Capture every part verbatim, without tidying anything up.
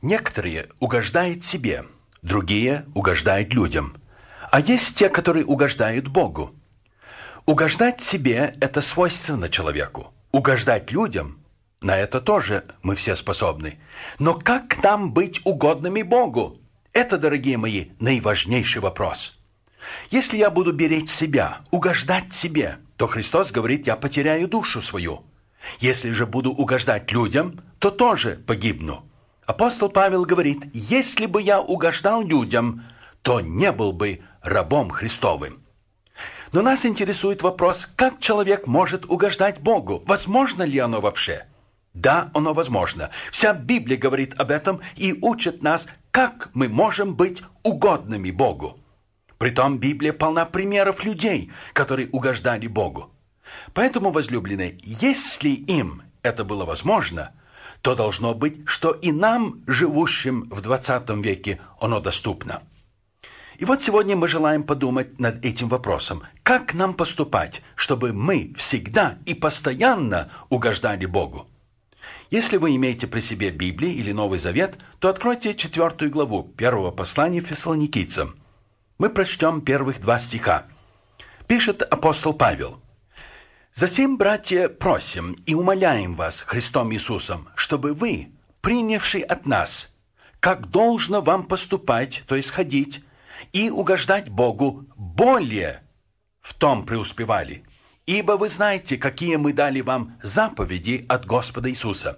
Некоторые угождают себе, другие угождают людям, а есть те, которые угождают Богу. Угождать себе – это свойственно человеку. Угождать людям – на это тоже мы все способны. Но как нам быть угодными Богу? Это, дорогие мои, наиважнейший вопрос. Если я буду беречь себя, угождать себе, то Христос говорит, я потеряю душу свою. Если же буду угождать людям, то тоже погибну. Апостол Павел говорит, если бы я угождал людям, то не был бы рабом Христовым. Но нас интересует вопрос, как человек может угождать Богу? Возможно ли оно вообще? Да, оно возможно. Вся Библия говорит об этом и учит нас, как мы можем быть угодными Богу. Притом Библия полна примеров людей, которые угождали Богу. Поэтому, возлюбленные, если им это было возможно, то должно быть, что и нам, живущим в двадцатом веке, оно доступно. И вот сегодня мы желаем подумать над этим вопросом. Как нам поступать, чтобы мы всегда и постоянно угождали Богу? Если вы имеете при себе Библию или Новый Завет, то откройте четвертую главу первого послания Фессалоникийцам. Мы прочтем первых два стиха. Пишет апостол Павел. «Засим, братья, просим и умоляем вас Христом Иисусом, чтобы вы, принявший от нас, как должно вам поступать, то есть ходить, и угождать Богу, более в том преуспевали. Ибо вы знаете, какие мы дали вам заповеди от Господа Иисуса».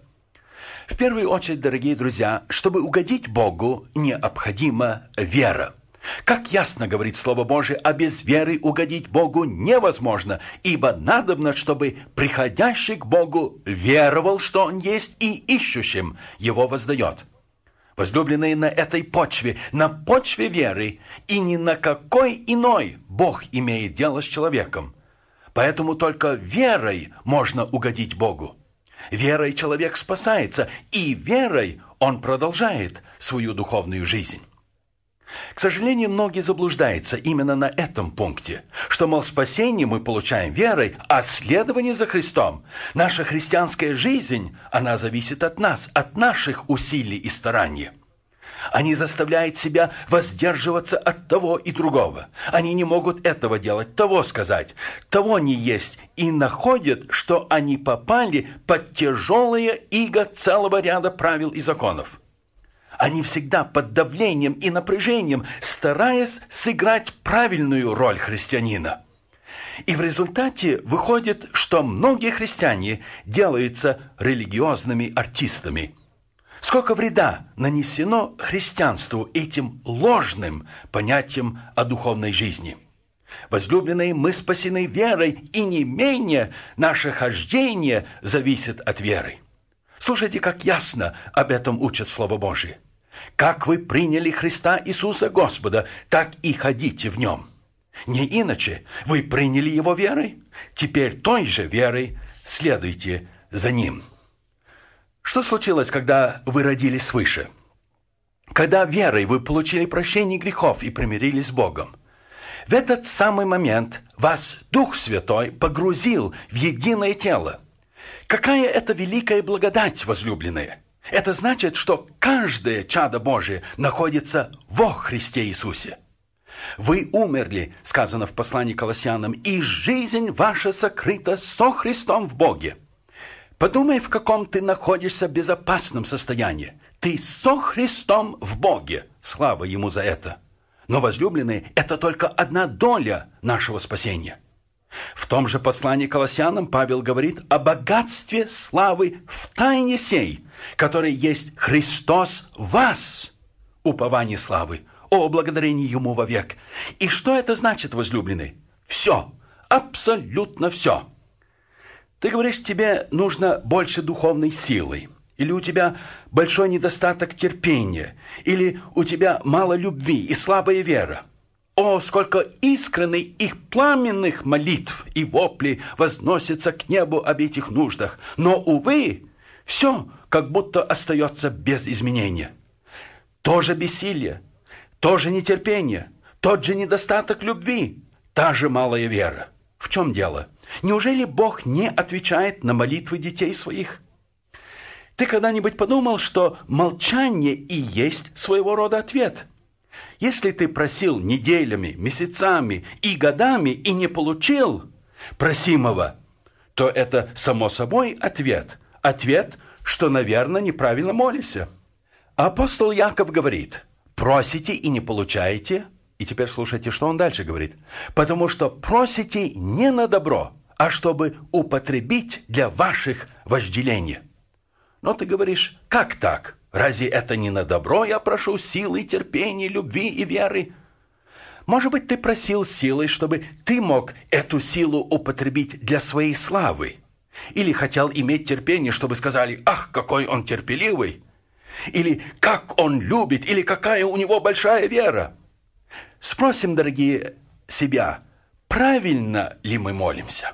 В первую очередь, дорогие друзья, чтобы угодить Богу, необходима вера. Как ясно говорит Слово Божие, а без веры угодить Богу невозможно, ибо надобно, чтобы приходящий к Богу веровал, что Он есть, и ищущим Его воздает. Возлюбленные, на этой почве, на почве веры, и ни на какой иной Бог имеет дело с человеком. Поэтому только верой можно угодить Богу. Верой человек спасается, и верой он продолжает свою духовную жизнь. К сожалению, многие заблуждаются именно на этом пункте, что, мол, спасение мы получаем верой, а следование за Христом, наша христианская жизнь, она зависит от нас, от наших усилий и стараний. Они заставляют себя воздерживаться от того и другого. Они не могут этого делать, того сказать, того не есть, и находят, что они попали под тяжелое иго целого ряда правил и законов. Они всегда под давлением и напряжением, стараясь сыграть правильную роль христианина. И в результате выходит, что многие христиане делаются религиозными артистами. Сколько вреда нанесено христианству этим ложным понятием о духовной жизни. Возлюбленные, мы спасены верой, и не менее наше хождение зависит от веры. Слушайте, как ясно об этом учит Слово Божие. «Как вы приняли Христа Иисуса Господа, так и ходите в Нем». Не иначе, вы приняли Его верой, теперь той же верой следуйте за Ним. Что случилось, когда вы родились свыше? Когда верой вы получили прощение грехов и примирились с Богом. В этот самый момент вас Дух Святой погрузил в единое тело. Какая это великая благодать, возлюбленные! Это значит, что каждое чадо Божие находится во Христе Иисусе. Вы умерли, сказано в послании к Колоссянам, и жизнь ваша сокрыта со Христом в Боге. Подумай, в каком ты находишься безопасном состоянии. Ты со Христом в Боге. Слава Ему за это. Но, возлюбленные, это только одна доля нашего спасения. В том же послании к Колоссянам Павел говорит о богатстве славы в тайне сей, который есть Христос в вас, упование славы, о благодарении Ему вовек. И что это значит, возлюбленный? Все, абсолютно все. Ты говоришь, тебе нужно больше духовной силы, или у тебя большой недостаток терпения, или у тебя мало любви и слабая вера. О, сколько искренних и пламенных молитв и воплей возносится к небу об этих нуждах. Но, увы, все как будто остается без изменения. То же бессилие, то же нетерпение, тот же недостаток любви, та же малая вера. В чем дело? Неужели Бог не отвечает на молитвы детей своих? Ты когда-нибудь подумал, что молчание и есть своего рода ответ? Если ты просил неделями, месяцами и годами и не получил просимого, то это, само собой, ответ. Ответ, что, наверное, неправильно молишься. Апостол Яков говорит: просите и не получаете. И теперь слушайте, что он дальше говорит. Потому что просите не на добро, а чтобы употребить для ваших вожделений. Но ты говоришь: как так? Разве это не на добро я прошу силы, терпения, любви и веры? Может быть, ты просил силы, чтобы ты мог эту силу употребить для своей славы? Или хотел иметь терпение, чтобы сказали: ах, какой он терпеливый! Или как он любит, или какая у него большая вера? Спросим, дорогие, себя, правильно ли мы молимся?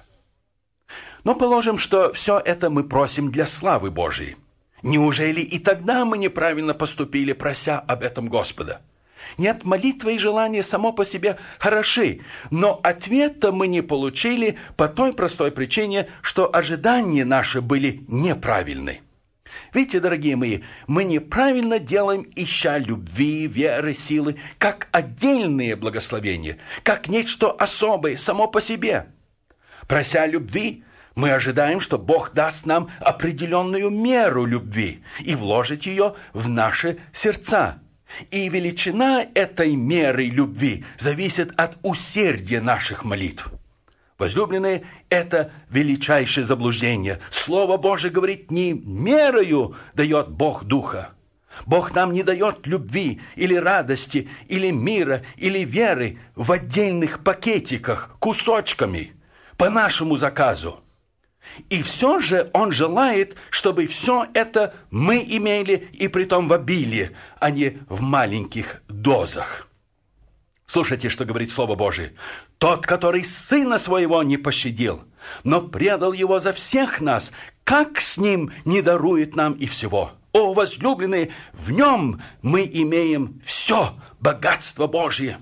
Но положим, что все это мы просим для славы Божией. Неужели и тогда мы неправильно поступили, прося об этом Господа? Нет, молитва и желание само по себе хороши, но ответа мы не получили по той простой причине, что ожидания наши были неправильны. Видите, дорогие мои, мы неправильно делаем, ища любви, веры, силы, как отдельные благословения, как нечто особое само по себе. Прося любви, мы ожидаем, что Бог даст нам определенную меру любви и вложит ее в наши сердца. И величина этой меры любви зависит от усердия наших молитв. Возлюбленные, это величайшее заблуждение. Слово Божие говорит: не мерою дает Бог Духа. Бог нам не дает любви или радости, или мира, или веры в отдельных пакетиках, кусочками, по нашему заказу. И все же Он желает, чтобы все это мы имели, и притом в обилии, а не в маленьких дозах. Слушайте, что говорит Слово Божие. «Тот, который Сына Своего не пощадил, но предал Его за всех нас, как с Ним не дарует нам и всего? О, возлюбленные, в Нем мы имеем все богатство Божие».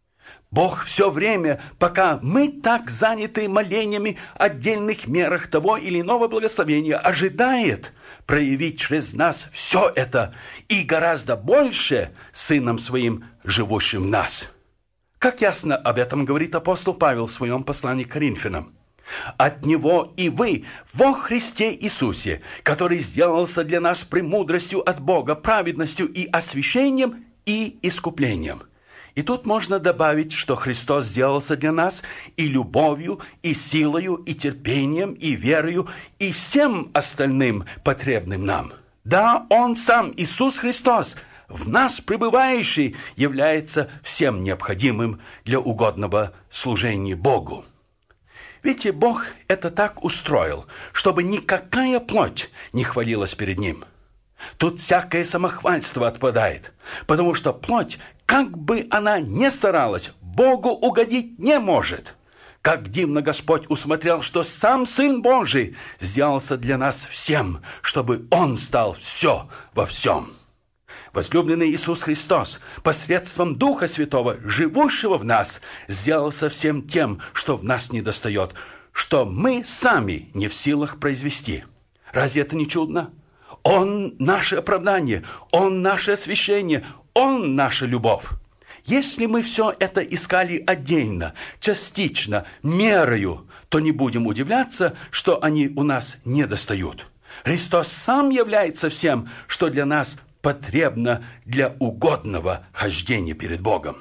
Бог все время, пока мы так заняты молениями о отдельных мерах того или иного благословения, ожидает проявить через нас все это и гораздо больше Сыном Своим, живущим в нас. Как ясно об этом говорит апостол Павел в своем послании к Коринфянам. «От Него и вы во Христе Иисусе, который сделался для нас премудростью от Бога, праведностью и освящением и искуплением». И тут можно добавить, что Христос сделался для нас и любовью, и силою, и терпением, и верою, и всем остальным потребным нам. Да, Он сам, Иисус Христос, в нас пребывающий, является всем необходимым для угодного служения Богу. Видите, Бог это так устроил, чтобы никакая плоть не хвалилась перед Ним. Тут всякое самохвальство отпадает, потому что плоть, как бы она ни старалась, Богу угодить не может. Как дивно Господь усмотрел, что сам Сын Божий сделался для нас всем, чтобы Он стал все во всем. Возлюбленный Иисус Христос, посредством Духа Святого, живущего в нас, сделался всем тем, что в нас недостает, что мы сами не в силах произвести. Разве это не чудно? Он наше оправдание, Он наше освящение, Он наша любовь. Если мы все это искали отдельно, частично, мерою, то не будем удивляться, что они у нас недостают. Христос сам является всем, что для нас потребно для угодного хождения перед Богом.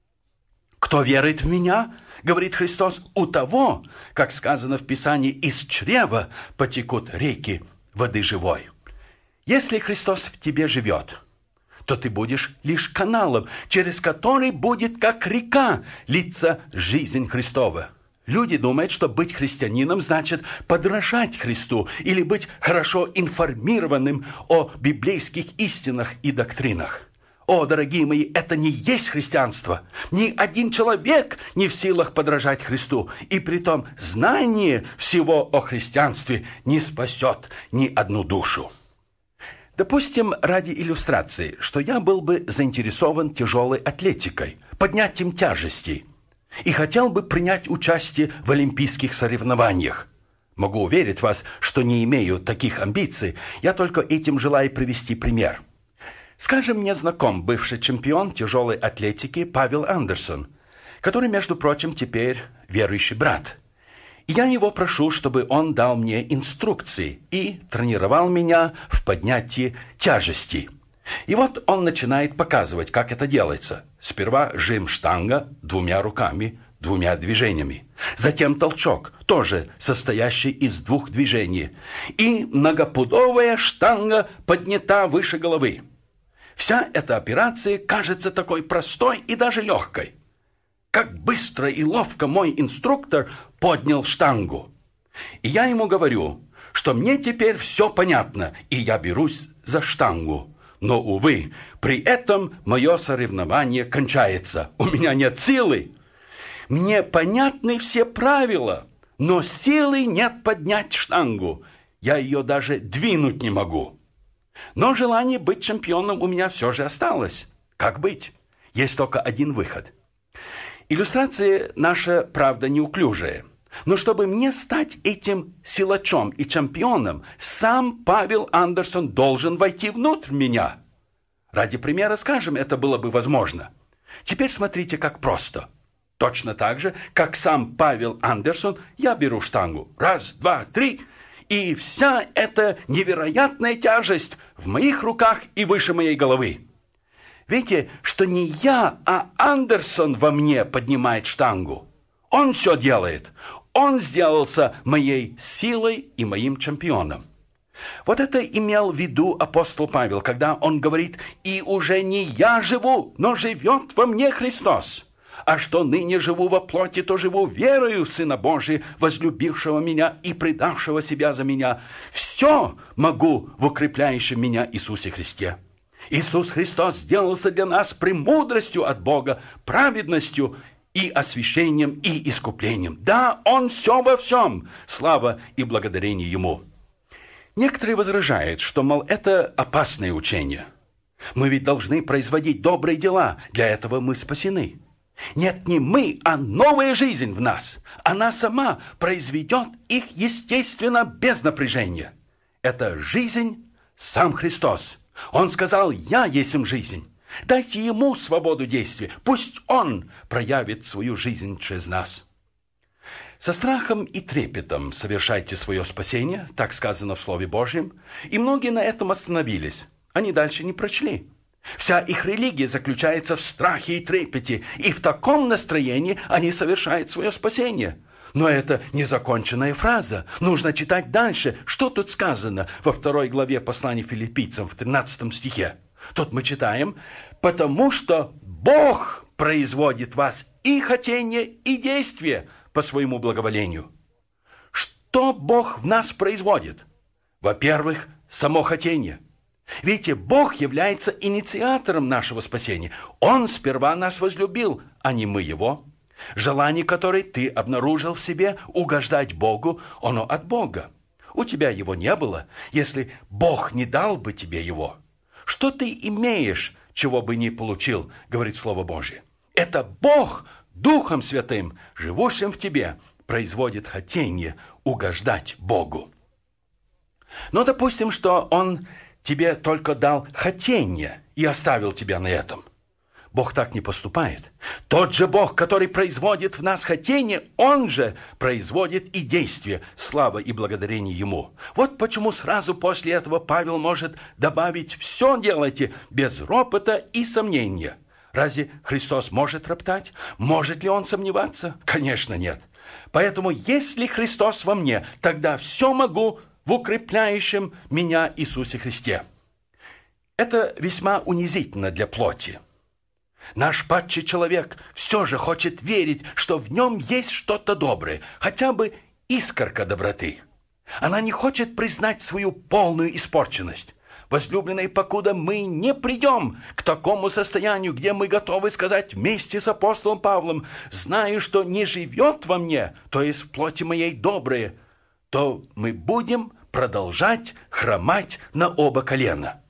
«Кто верует в Меня, — говорит Христос, — у того, как сказано в Писании, из чрева потекут реки воды живой». Если Христос в тебе живет, то ты будешь лишь каналом, через который будет, как река, литься жизнь Христова. Люди думают, что быть христианином значит подражать Христу или быть хорошо информированным о библейских истинах и доктринах. О, дорогие мои, это не есть христианство. Ни один человек не в силах подражать Христу, и притом знание всего о христианстве не спасет ни одну душу. Допустим, ради иллюстрации, что я был бы заинтересован тяжелой атлетикой, поднятием тяжестей, и хотел бы принять участие в олимпийских соревнованиях. Могу уверить вас, что не имею таких амбиций. Я только этим желаю привести пример. Скажем, мне знаком бывший чемпион тяжелой атлетики Павел Андерсон, который, между прочим, теперь верующий брат. И я его прошу, чтобы он дал мне инструкции и тренировал меня в поднятии тяжести. И вот он начинает показывать, как это делается. Сперва жим штанга двумя руками, двумя движениями. Затем толчок, тоже состоящий из двух движений. И многопудовая штанга поднята выше головы. Вся эта операция кажется такой простой и даже легкой. Как быстро и ловко мой инструктор поднял штангу. И я ему говорю, что мне теперь все понятно, и я берусь за штангу. Но, увы, при этом мое соревнование кончается. У меня нет силы. Мне понятны все правила, но силы нет поднять штангу. Я ее даже двинуть не могу. Но желание быть чемпионом у меня все же осталось. Как быть? Есть только один выход. Иллюстрация наша, правда, неуклюжая. Но чтобы мне стать этим силачом и чемпионом, сам Павел Андерсон должен войти внутрь меня. Ради примера скажем, это было бы возможно. Теперь смотрите, как просто. Точно так же, как сам Павел Андерсон, я беру штангу. Раз, два, три. И вся эта невероятная тяжесть в моих руках и выше моей головы. Видите, что не я, а Андерсон во мне поднимает штангу. Он все делает. Он сделался моей силой и моим чемпионом. Вот это имел в виду апостол Павел, когда он говорит: «И уже не я живу, но живет во мне Христос. А что ныне живу во плоти, то живу верою в Сына Божия, возлюбившего меня и предавшего себя за меня. Все могу в укрепляющем меня Иисусе Христе». Иисус Христос сделался для нас премудростью от Бога, праведностью и освящением, и искуплением. Да, Он все во всем. Слава и благодарение Ему. Некоторые возражают, что, мол, это опасное учение. Мы ведь должны производить добрые дела, для этого мы спасены. Нет, не мы, а новая жизнь в нас. Она сама произведет их, естественно, без напряжения. Это жизнь сам Христос. Он сказал: «Я есмь жизнь». Дайте Ему свободу действия. Пусть Он проявит свою жизнь через нас. Со страхом и трепетом совершайте свое спасение, так сказано в Слове Божьем. И многие на этом остановились. Они дальше не прочли. Вся их религия заключается в страхе и трепете, и в таком настроении они совершают свое спасение. Но это незаконченная фраза. Нужно читать дальше. Что тут сказано во второй главе послания Филиппийцам, в тринадцатом стихе? Тут мы читаем: «Потому что Бог производит в вас и хотение, и действие по своему благоволению». Что Бог в нас производит? Во-первых, само хотение. Видите, Бог является инициатором нашего спасения. Он сперва нас возлюбил, а не мы Его. Желание, которое ты обнаружил в себе, угождать Богу, оно от Бога. У тебя его не было, если Бог не дал бы тебе его. Что ты имеешь, чего бы не получил, говорит Слово Божие? Это Бог Духом Святым, живущим в тебе, производит хотение угождать Богу. Но допустим, что Он тебе только дал хотение и оставил тебя на этом. Бог так не поступает. Тот же Бог, который производит в нас хотение, Он же производит и действие. Слава и благодарение Ему. Вот почему сразу после этого Павел может добавить: «Все делайте без ропота и сомнения». Разве Христос может роптать? Может ли Он сомневаться? Конечно, нет. Поэтому, если Христос во мне, тогда все могу в укрепляющем меня Иисусе Христе. Это весьма унизительно для плоти. Наш падший человек все же хочет верить, что в нем есть что-то доброе, хотя бы искорка доброты. Она не хочет признать свою полную испорченность. Возлюбленные, покуда мы не придем к такому состоянию, где мы готовы сказать вместе с апостолом Павлом: «Знаю, что не живет во мне, то есть в плоти моей доброе», то мы будем продолжать хромать на оба колена.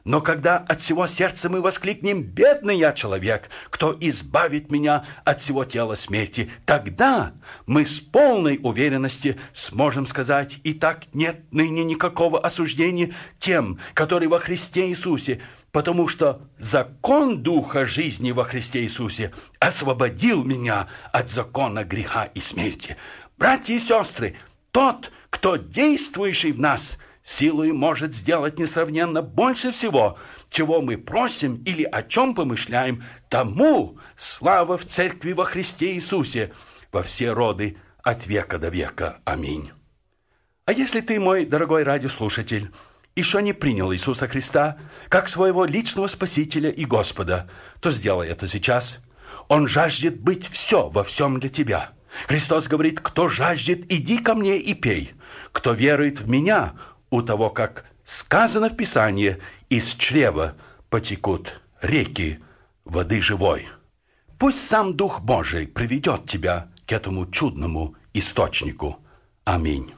Но когда от всего сердца мы воскликнем: «Бедный я человек, кто избавит меня от всего тела смерти?», тогда мы с полной уверенностью сможем сказать: «Итак, нет ныне никакого осуждения тем, которые во Христе Иисусе, потому что закон Духа жизни во Христе Иисусе освободил меня от закона греха и смерти». Братья и сестры, тот, кто действующий в нас, силой может сделать несравненно больше всего, чего мы просим или о чем помышляем, тому слава в Церкви во Христе Иисусе во все роды от века до века. Аминь. А если ты, мой дорогой радиослушатель, еще не принял Иисуса Христа как своего личного Спасителя и Господа, то сделай это сейчас. Он жаждет быть все во всем для тебя. Христос говорит: «Кто жаждет, иди ко мне и пей. Кто верует в меня, у того, как сказано в Писании, из чрева потекут реки воды живой». Пусть сам Дух Божий приведет тебя к этому чудному источнику. Аминь.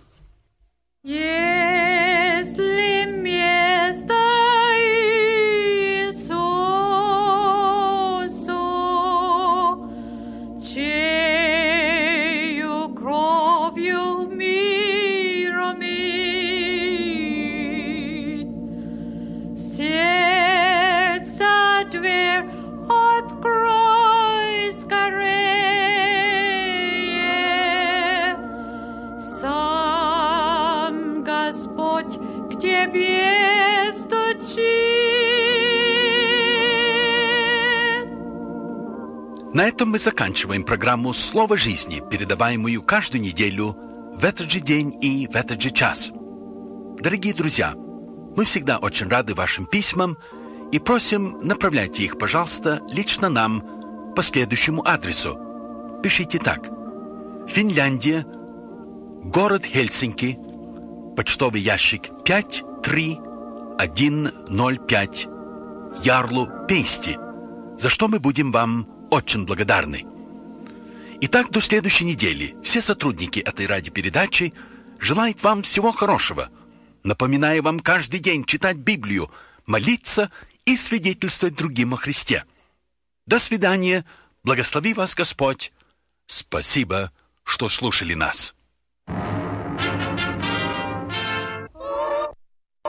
Если место Иисусу, чею кровью мир омит, сердца дверь открой скорее, сам Господь к тебе стучит. На этом мы заканчиваем программу «Слово жизни», передаваемую каждую неделю в этот же день и в этот же час. Дорогие друзья, мы всегда очень рады вашим письмам и просим, направляйте их, пожалуйста, лично нам по следующему адресу. Пишите так: Финляндия, город Хельсинки, почтовый ящик пять три один ноль пять, Ярлу Пейсти, за что мы будем вам очень благодарны. Итак, до следующей недели все сотрудники этой радиопередачи желают вам всего хорошего, напоминая вам каждый день читать Библию, молиться и свидетельствовать другим о Христе. До свидания, благослови вас Господь. Спасибо, что слушали нас.